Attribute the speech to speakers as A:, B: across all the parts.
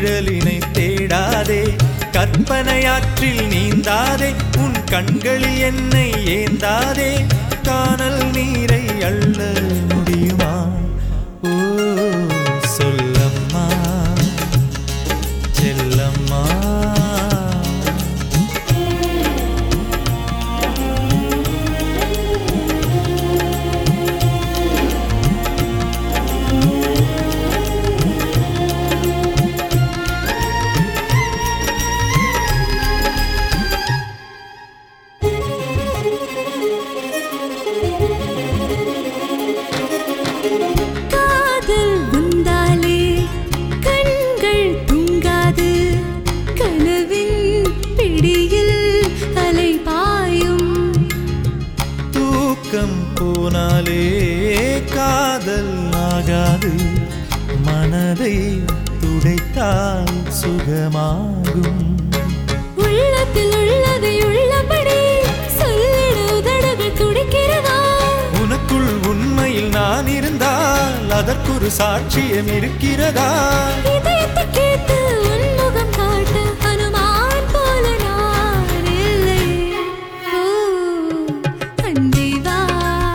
A: நிழலினை தேடாதே கற்பனையாற்றில் நீந்தாதே உன் கண்களில் என்னை ஏந்தாதே கானல் நீரை அள்ள முடியுமா ஓ சொல்லம்மா செல்லம்மா போனாலே காதல் ஆகாது மனதை துடைத்தால் சுகமாகும்
B: உள்ளத்தில் உள்ளதை உள்ளபடி சொல்லிட உதடுகள் துடிக்கிறதா
A: உனக்குள் உண்மையில் நான் இருந்தால் அதற்கொரு சாட்சியம் இருக்கிறதா
B: இதயத்தை கேட்டு உன்முகம் காட்ட அனுமான் போல நான் இல்லை ஓ அன்பேவா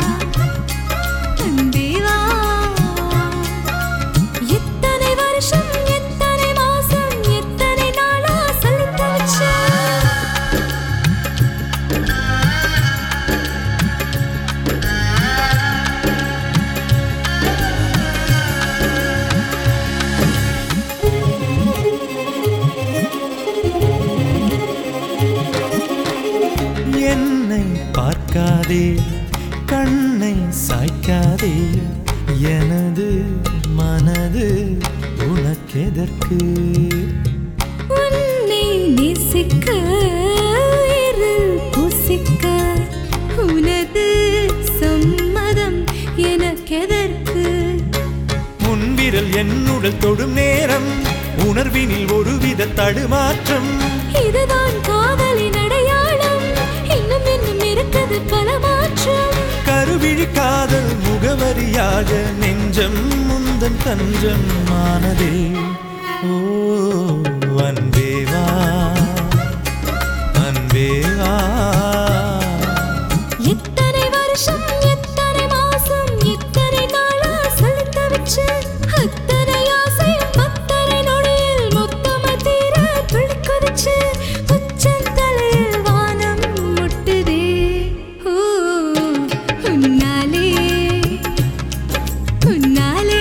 B: எத்தனை வருஷம் எத்தனை மாசம் எத்தனை நாளா சொல்லித்தாச்சு
A: என்னை பார்க்காதே கண்ணை சாய்க்காதே எனது மனது உனக்கெதற்கு
B: உன்னை நேசிக்க இருள் பூசிக்க உனது சம்மதம் எனக்கெதற்கு
A: முன்விரல் என்னுடல் தொடும் நேரம் உணர்வினில் ஒருவித தடுமாற்றம்
B: இதுதான் காதலின் அடையாளம் இன்னும் இன்னும் இருக்குது பல மாற்றம்
A: கருவிழி காதல் முகவரியாக நெஞ்சம் முந்தன் தஞ்சம் ஆனதே ஓ அன்பேவா அன்பேவா
B: எத்தனை வருஷம் எத்தனை மாசம் எத்தனை நாளா செலுத்த வச்சு அத்தனை ஆசையும் அத்தனை நொடியில் மொத்தமா தீர துள்ளி குதிச்சு உச்சன் தலையில் வானம் முட்டுதே ஓ உன்னாலே உன்னாலே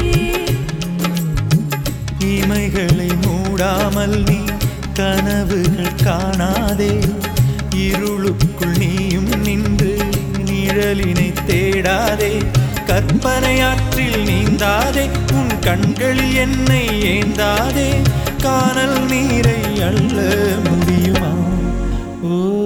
A: இமைகளை மூடாமல் நீ கனவுகள் காணாதே இருளுக்குள் நீயும் நின்று நிழலினை தேடாதே கற்பனையாற்றில் நீந்தாதே உன் கண்களில் என்னை ஏந்தாதே கானல் நீரை அள்ள முடியுமா ஓ